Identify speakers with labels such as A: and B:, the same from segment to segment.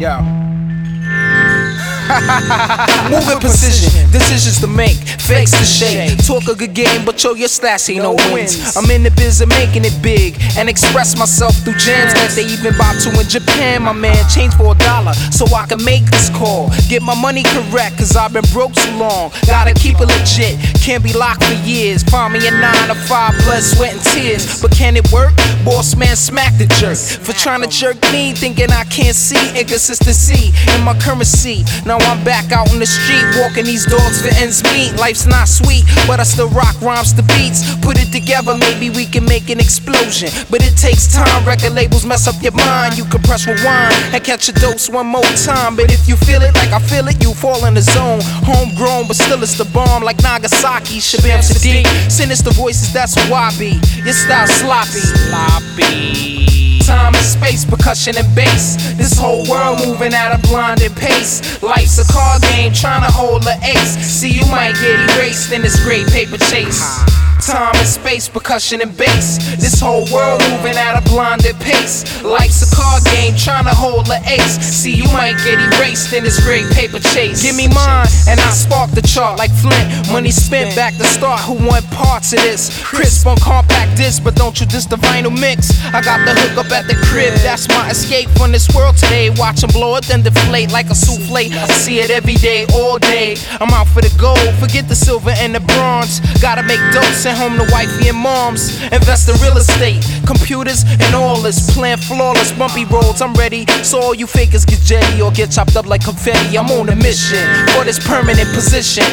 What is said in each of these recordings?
A: Yo. Moving precision, decisions to make, fakes to shake. Talk a good game, but yo, your stats ain't no wins. I'm in the biz of making it big and express myself through jams that they even bought to in Japan. My man, change for $1 so I can make this call. Get my money correct, cause I've been broke too long. Gotta keep it legit, can't be locked for years. Find me a 9 to 5, blood, sweat, and tears. But can it work? Boss man, smack the jerk for trying to jerk me, thinking I can't see inconsistency in my currency. Now I'm back out in the street, walking these dogs for ends meet. Life's not sweet, but I still rock rhymes to beats. Put it together, maybe we can make an explosion. But it takes time, record labels mess up your mind. You can press rewind and catch a dose one more time. But if you feel it like I feel it, you fall in the zone. Homegrown, but still it's the bomb like Nagasaki. Shabam Sadiq, sinister voices, that's who I be. Your style sloppy. Time and space, percussion and bass. This whole world moving at a blinding pace. Life's a card game, trying to hold the ace. See, you might get erased in this great paper chase. Time and space, percussion and bass. This whole world moving at a blinded pace. Life's a card game, trying to hold the ace. See, you might get erased in this great paper chase. Give me mine, and I spark the chart like Flint. Money spent back to start, who want parts of this? Crisp on compact disc, but don't you diss the vinyl mix. I got the hook up at the crib, that's my escape from this world today. Watch them blow it, then deflate like a souffle. I see it every day, all day. I'm out for the gold, forget the silver and the bronze. Gotta make dope, send home to wifey and moms. Invest in real estate, computers and all this. Plan flawless, bumpy roads, I'm ready. So all you fakers get jetty or get chopped up like confetti. I'm on a mission for this permanent position.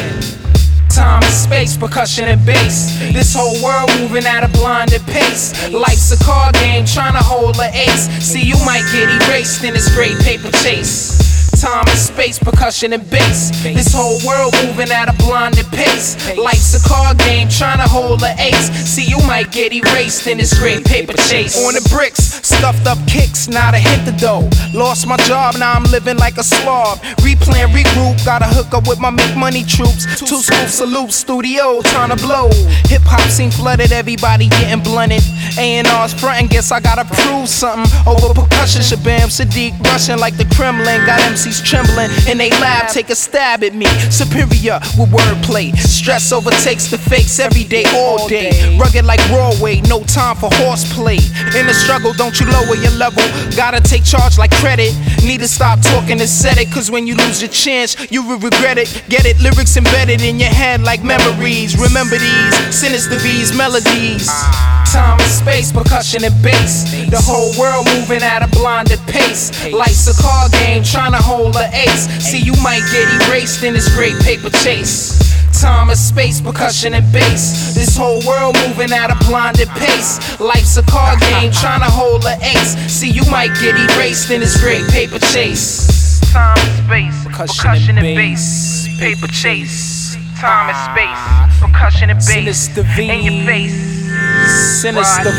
A: Time and space, percussion and bass. This whole world moving at a blinded pace. Life's a card game, trying to hold the ace. See, you might get erased in this great paper chase. Time and space, percussion and bass. This whole world moving at a blinded pace. Life's a card game, trying to hold the ace. See, you might get erased in this great paper chase. On the bricks, stuffed up kicks, now to hit the dough. Lost my job, now I'm living like a slob. Replan, regroup, gotta hook up with my make money troops. Two school salute, studio, trying to blow. Hip hop scene flooded, everybody getting blunted. A&R's frontin', guess I gotta prove something. Over percussion, Shabam Sadiq rushing like the Kremlin. Got MCs trembling in they lab, take a stab at me. Superior with wordplay. Stress overtakes the fakes every day, all day. Rugged like Broadway, no time for horseplay. In the struggle, don't you lower your level. Gotta take charge like credit. Need to stop talking and set it, cause when you lose your chance, you will regret it. Get it, lyrics embedded in your head like memories. Remember these, sinister V's melodies. Time and space, percussion and bass. The whole world moving at a blinded pace. Life's a card game, trying to hold the ace. See, you might get erased in this great paper chase. Time and space, percussion and bass. This whole world moving at a blinded pace. Life's a card game, trying to hold the ace. See, you might get erased in this great paper chase. Time and space, percussion and bass. Paper chase. Time and space, percussion and bass. In your face. Sinister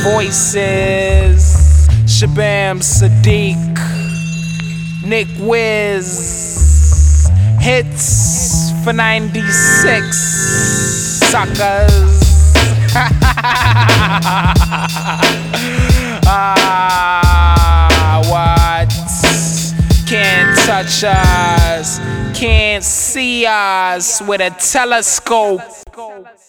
A: voices. Shabam Sadiq, Nick Wiz. Hits for 96. Suckers. What? Can't touch us. Can't see us with a telescope.